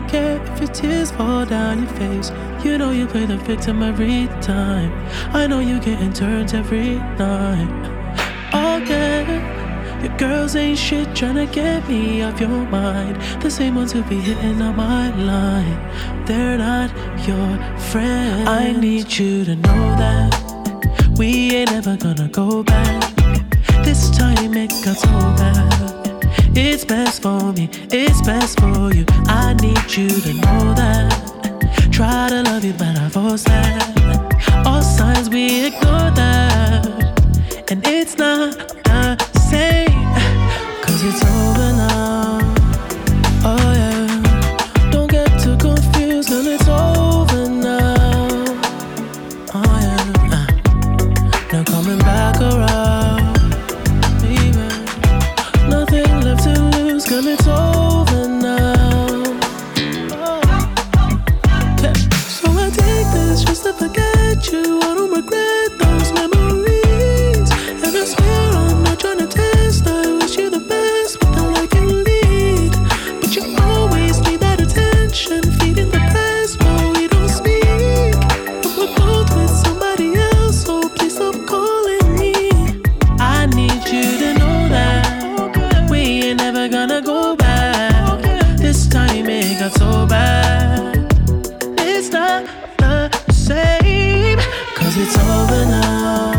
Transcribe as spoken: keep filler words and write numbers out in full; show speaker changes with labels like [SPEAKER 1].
[SPEAKER 1] care if your tears fall down your face. You know you play the victim every time. I know you getting turned every night. Oh yeah, your girls ain't shit tryna get me off your mind. The same ones who be hitting on my line, they're not your friends. I need you to know that we ain't ever gonna go back. This time it got so bad. It's best for me, it's best for you. I need you to know that. Try to love you, but I force that. All signs we ignore that. And it's not the same, cause it's over now. Oh yeah, don't get too confused, girl, it's over now. Oh yeah, uh, now coming back around. Nothing left to lose, girl, it's over now. Oh. Yeah. So I take this just to forget you. I don't regret those memories. And I swear I'm not trying to test. I wish you the best, but I like you lead. But you always need that attention, feeding the press while we don't speak. But we're both with somebody else, so please stop calling me. I need you to know that we ain't never gonna go back. This time it got so bad. It's not the same, cause it's over now.